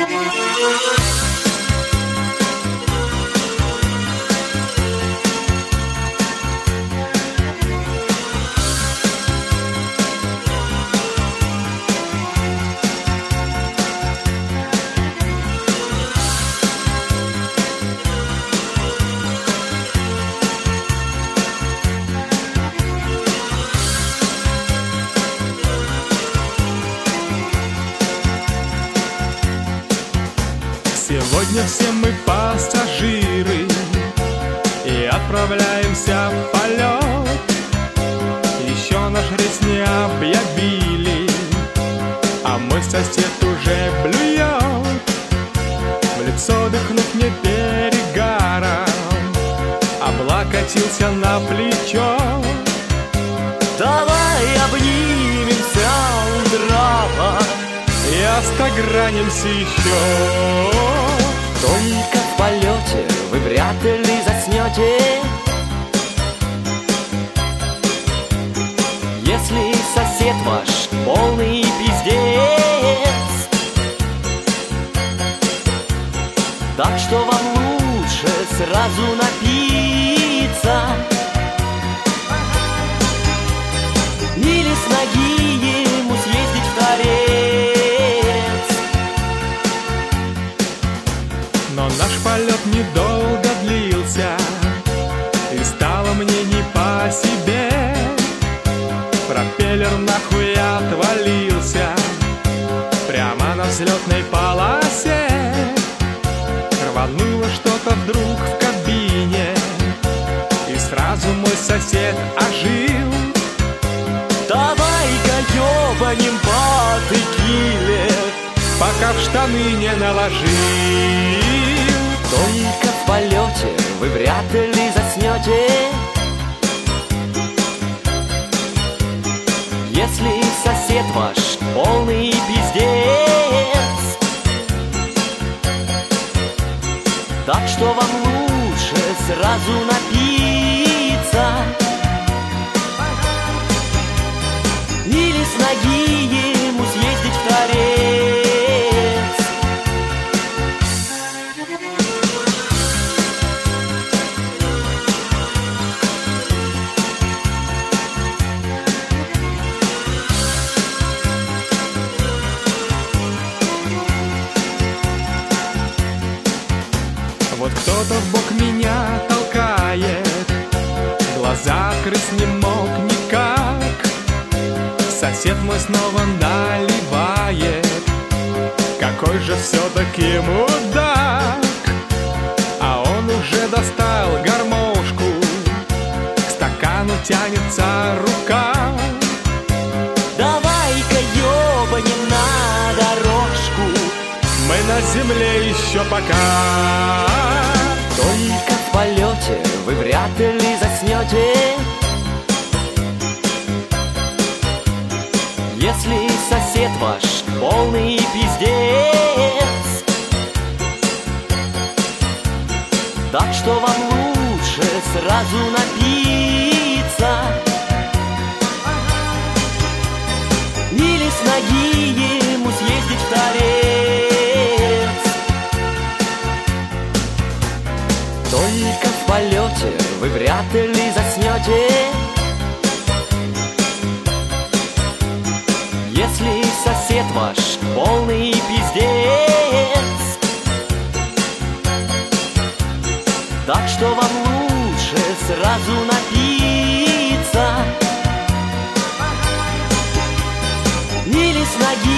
Сегодня все мы пассажиры и отправляемся в полет. Еще наш рейс не объявили, а мой сосед уже блюет. В лицо дыхнув мне перегаром, облокотился на плечо. Давай обнимемся у трапа и остогранимся еще. Только в полете вы вряд ли заснете, если сосед ваш полный пиздец. Так что вам лучше сразу напиться или с ноги ему съездить в торец. Но наш полет недолго длился, и стало мне не по себе. Пропеллер нахуй отвалился прямо на взлетной полосе. Рвануло что-то вдруг в кабине, и сразу мой сосед ожил. Давай-ка ёбанем по текиле, пока в штаны не наложил. Только в полете вы вряд ли заснете, если сосед ваш полный пиздец. Так что вам лучше сразу напиться или с ноги ему съездить в торец. Вот кто-то в бок меня толкает, глаза открыть не мог никак. Сосед мой снова наливает, какой же все-таки мудак. А он уже достал гармошку, к стакану тянется рука. Давай-ка ёбанем на дорожку, Мы на земле еще пока. только в полете вы вряд ли заснете, если сосед ваш полный пиздец. Так что вам лучше сразу напиться или с ноги ему съездить в торец. Только в полете вы вряд ли заснете, если сосед ваш полный пиздец. Так что вам лучше сразу напиться или с ноги